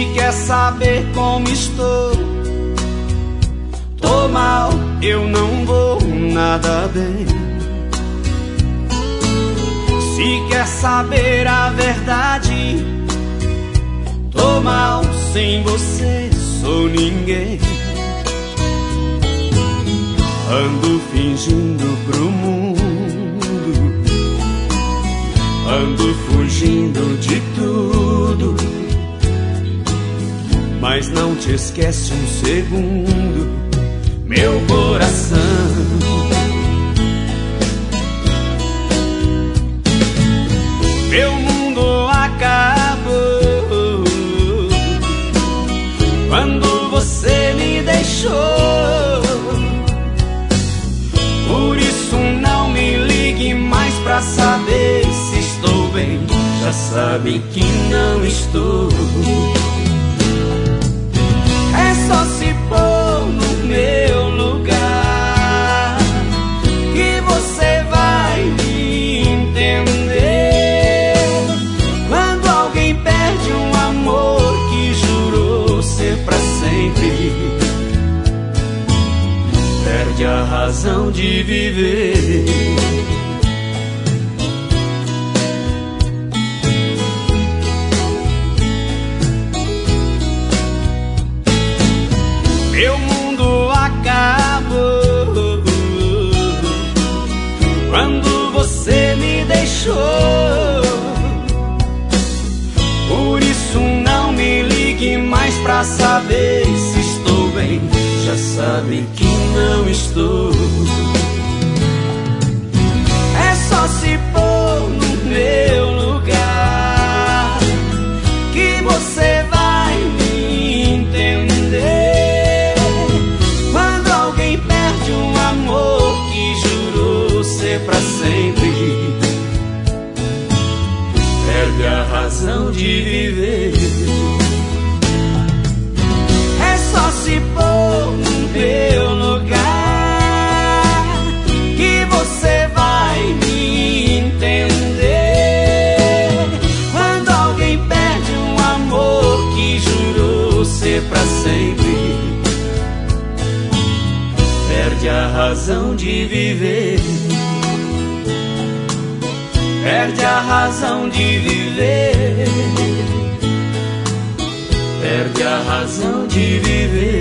quer saber como estou, tô mal, eu não vou nada bem. Se quer saber a verdade, tô mal, sem você sou ninguém. Ando fingindo pro mundo, ando fugindo de tudo, mas não te esquece um segundo, meu coração. Meu mundo acabou quando você me deixou. Por isso não me ligue mais pra saber se estou bem. Já sabe que não estou. É só se pôr no meu lugar que você vai me entender. Quando alguém perde um amor que jurou ser pra sempre, perde a razão de viver. Meu mundo acabou quando você me deixou. Por isso não me ligue mais pra saber se estou bem. Já sabe que não estou. É só se pôr no meu lugar que você vai me entender. Quando alguém perde um amor que jurou ser pra sempre, perde a razão de viver. É só se pôr no meu lugar que você vai me entender. Quando alguém perde um amor que jurou ser pra sempre, perde a razão de viver. Perde a razão de viver. Perde a razão de viver.